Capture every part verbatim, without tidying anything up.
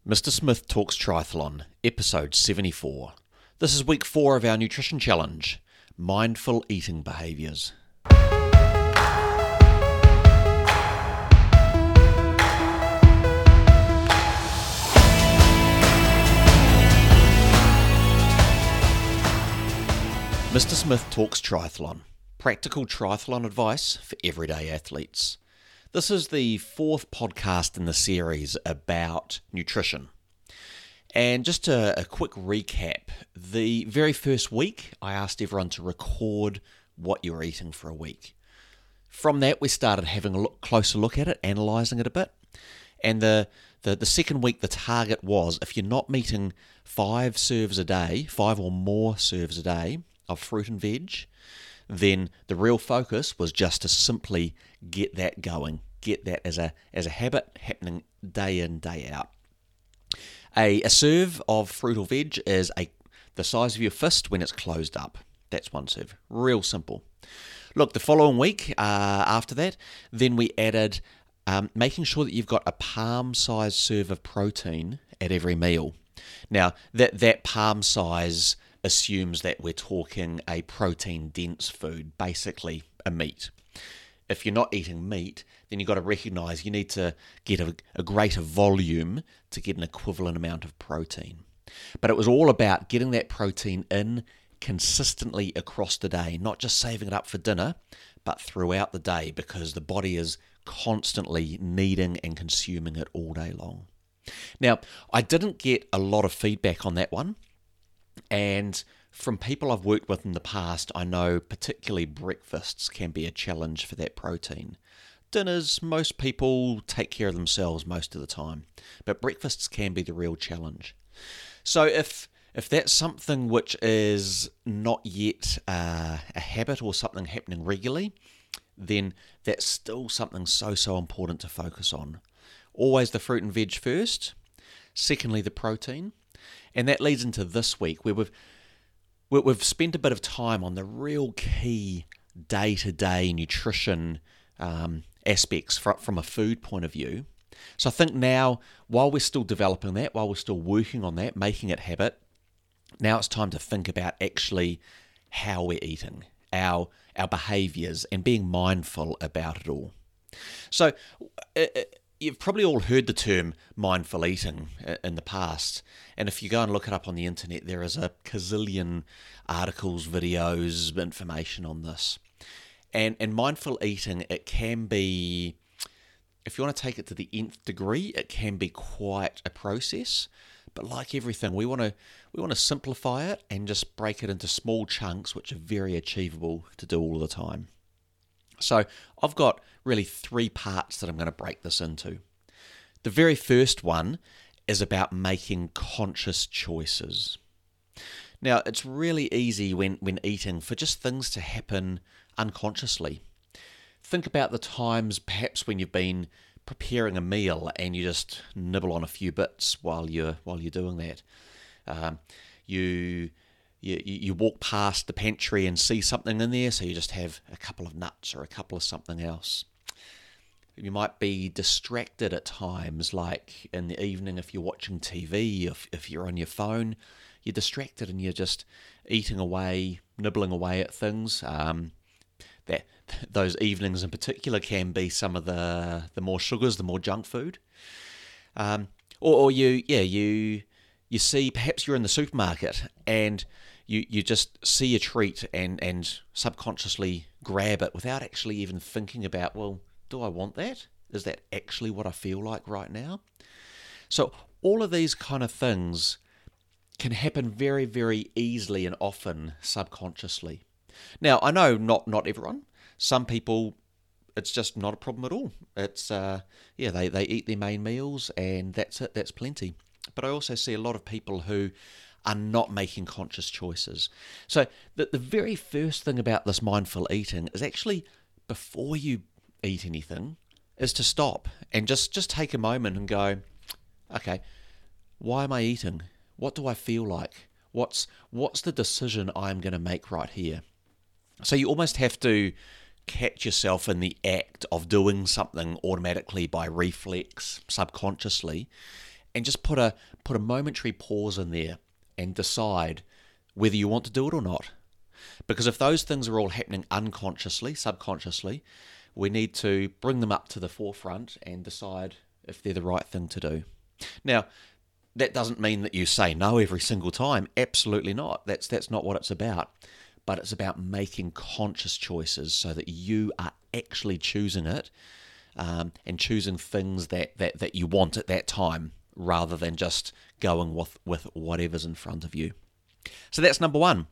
Mister Smith Talks Triathlon, episode seventy-four. This is week four of our nutrition challenge, mindful eating behaviours. Mister Smith Talks Triathlon, practical triathlon advice for everyday athletes. This is the fourth podcast in the series about nutrition. And just a, a quick recap, the very first week I asked everyone to record what you were eating for a week. From that we started having a look, closer look at it, analysing it a bit. And the, the, the second week the target was, if you're not meeting five serves a day, five or more serves a day of fruit and veg, then the real focus was just to simply get that going, get that as a as a habit happening day in, day out. A, a serve of fruit or veg is a the size of your fist when it's closed up. That's one serve. Real simple. Look, the following week, uh, after that, then we added um, making sure that you've got a palm-sized serve of protein at every meal. Now, that, that palm size assumes that we're talking a protein-dense food, basically a meat. If you're not eating meat, then you've got to recognise you need to get a, a greater volume to get an equivalent amount of protein. But it was all about getting that protein in consistently across the day, not just saving it up for dinner, but throughout the day, because the body is constantly needing and consuming it all day long. Now, I didn't get a lot of feedback on that one. And from people I've worked with in the past, I know particularly breakfasts can be a challenge for that protein. Dinners, most people take care of themselves most of the time, but breakfasts can be the real challenge. So if if that's something which is not yet uh, a habit or something happening regularly, then that's still something so, so important to focus on. Always the fruit and veg first, secondly the protein. And that leads into this week, where we've we've spent a bit of time on the real key day-to-day nutrition um, aspects from, from a food point of view. So I think now, while we're still developing that, while we're still working on that, making it habit, now it's time to think about actually how we're eating, our our behaviours, and being mindful about it all. So uh, you've probably all heard the term mindful eating in the past, and if you go and look it up on the internet, there is a gazillion articles, videos, information on this. And and mindful eating, it can be, if you want to take it to the nth degree, it can be quite a process. But like everything, we want to we want to simplify it and just break it into small chunks, which are very achievable to do all the time. So I've got really three parts that I'm going to break this into. The very first one is about making conscious choices. Now, it's really easy when, when eating for just things to happen unconsciously. Think about the times perhaps when you've been preparing a meal and you just nibble on a few bits while you're while you're doing that. Um, you You, you walk past the pantry and see something in there, so you just have a couple of nuts or a couple of something else. You might be distracted at times, like in the evening if you're watching T V, if, if you're on your phone, you're distracted and you're just eating away, nibbling away at things. Um, that those evenings in particular can be some of the, the more sugars, the more junk food. Um, or, or you, yeah, you... You see, perhaps you're in the supermarket and you, you just see a treat and, and subconsciously grab it without actually even thinking about, well, do I want that? Is that actually what I feel like right now? So all of these kind of things can happen very, very easily and often subconsciously. Now, I know not, not everyone. Some people, it's just not a problem at all. It's, uh, yeah, they, they eat their main meals and that's it, that's plenty. But I also see a lot of people who are not making conscious choices. So the, the very first thing about this mindful eating is actually, before you eat anything, is to stop and just, just take a moment and go, okay, why am I eating? What do I feel like? What's what's the decision I'm going to make right here? So you almost have to catch yourself in the act of doing something automatically by reflex, subconsciously, and just put a put a momentary pause in there and decide whether you want to do it or not. Because if those things are all happening unconsciously, subconsciously, we need to bring them up to the forefront and decide if they're the right thing to do. Now, that doesn't mean that you say no every single time. Absolutely not. That's that's not what it's about. But it's about making conscious choices so that you are actually choosing it um, and choosing things that, that, that you want at that time rather than just going with, with whatever's in front of you. So that's number one,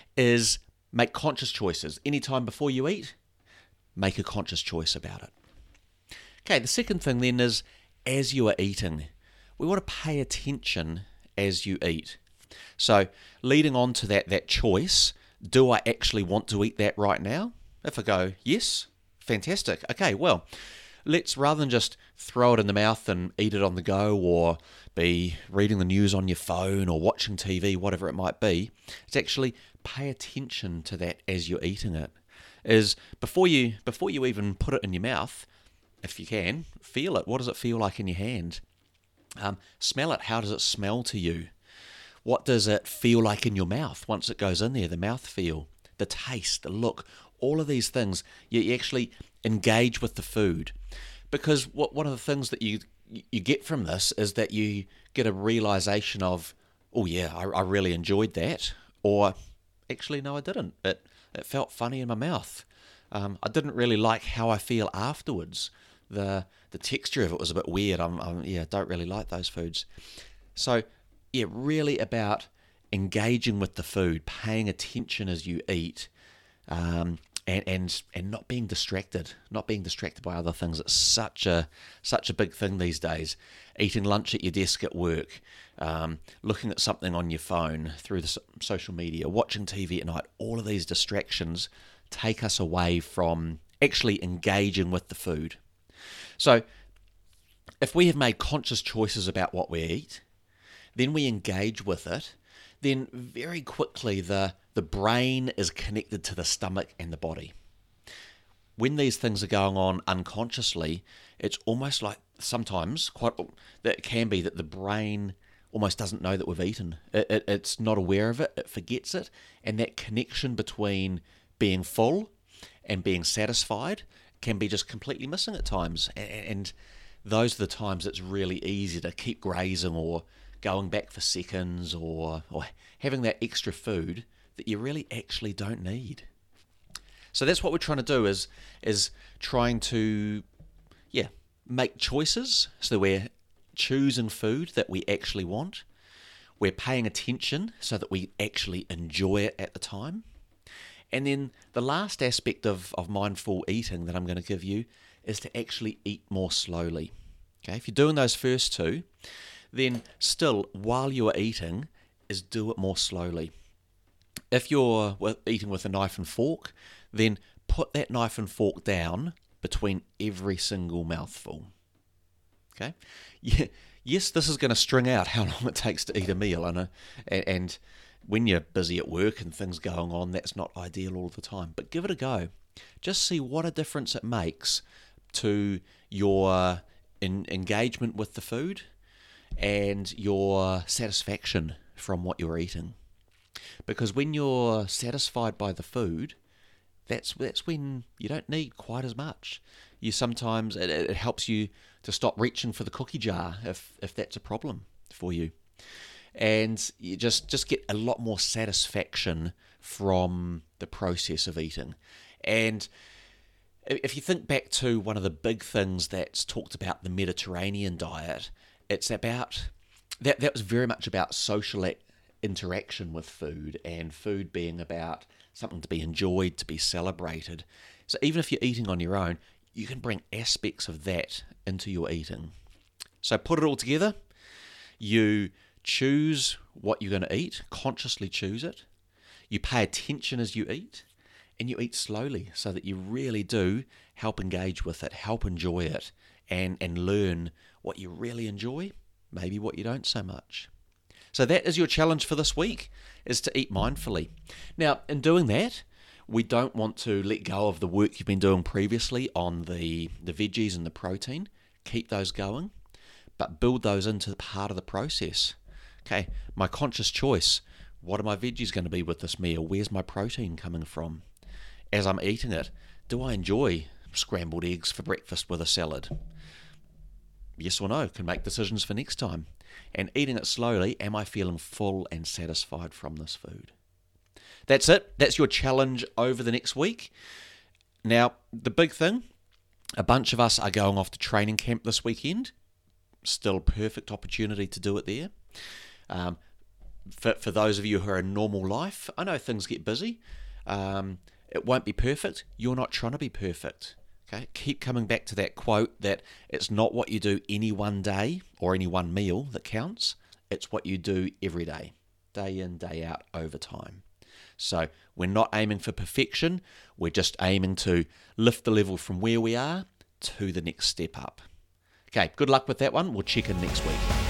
is make conscious choices. Anytime before you eat, make a conscious choice about it. Okay, the second thing then is as you are eating, we want to pay attention as you eat. So leading on to that, that choice, do I actually want to eat that right now? If I go, yes, fantastic. Okay, well, let's, rather than just throw it in the mouth and eat it on the go, or be reading the news on your phone or watching T V, whatever it might be, it's actually pay attention to that as you're eating it. Is before you before you even put it in your mouth, if you can, feel it. What does it feel like in your hand? Um, smell it. How does it smell to you? What does it feel like in your mouth once it goes in there? The mouth feel, the taste, the look, all of these things. You actually engage with the food, because what one of the things that you you get from this is that you get a realization of, oh yeah, I, I really enjoyed that, or actually no, I didn't. It it felt funny in my mouth. Um, I didn't really like how I feel afterwards. The the texture of it was a bit weird. I'm, I'm yeah, don't really like those foods. So yeah, really about engaging with the food, paying attention as you eat, um, and and and not being distracted, not being distracted by other things. It's such a such a big thing these days. Eating lunch at your desk at work, um, looking at something on your phone through the so- social media, watching T V at night. All of these distractions take us away from actually engaging with the food. So, if we have made conscious choices about what we eat, then we engage with it, then very quickly the, the brain is connected to the stomach and the body. When these things are going on unconsciously, it's almost like sometimes, quite that can be that the brain almost doesn't know that we've eaten. It, it, it's not aware of it, it forgets it, and that connection between being full and being satisfied can be just completely missing at times. And, and those are the times it's really easy to keep grazing or going back for seconds, or or having that extra food that you really actually don't need. So that's what we're trying to do, is is trying to yeah make choices so that we're choosing food that we actually want. We're paying attention so that we actually enjoy it at the time. And then the last aspect of, of mindful eating that I'm going to give you is to actually eat more slowly. Okay, if you're doing those first two, then still, while you are eating, is do it more slowly. If you're eating with a knife and fork, then put that knife and fork down between every single mouthful. Okay? Yeah, yes, this is going to string out how long it takes to eat a meal, and, and when you're busy at work and things going on, that's not ideal all the time. But give it a go. Just see what a difference it makes to your in, engagement with the food and your satisfaction from what you're eating. Because when you're satisfied by the food, that's that's when you don't need quite as much. You sometimes it, it helps you to stop reaching for the cookie jar if if that's a problem for you, and you just just get a lot more satisfaction from the process of eating. And if you think back to one of the big things that's talked about, the Mediterranean diet, it's about that that was very much about social interaction with food, and food being about something to be enjoyed, to be celebrated. So even if you're eating on your own, you can bring aspects of that into your eating. So put it all together. You choose what you're going to eat, consciously choose it. You pay attention as you eat, and you eat slowly so that you really do help engage with it, help enjoy it, and, and learn what you really enjoy, maybe what you don't so much. So that is your challenge for this week, is to eat mindfully. Now, in doing that, we don't want to let go of the work you've been doing previously on the, the veggies and the protein. Keep those going. but build those into part of the process. Okay, my conscious choice. What are my veggies going to be with this meal? Where's my protein coming from? As I'm eating it, do I enjoy scrambled eggs for breakfast with a salad? Yes or no, can make decisions for next time. And eating it slowly, am I feeling full and satisfied from this food? That's it. That's your challenge over the next week. Now, the big thing, a bunch of us are going off to training camp this weekend. Still a perfect opportunity to do it there. Um, for, for those of you who are in normal life, I know things get busy. Um, it won't be perfect. You're not trying to be perfect. Okay, keep coming back to that quote that it's not what you do any one day or any one meal that counts. It's what you do every day, day in, day out, over time. So we're not aiming for perfection. We're just aiming to lift the level from where we are to the next step up. Okay, good luck with that one. We'll check in next week.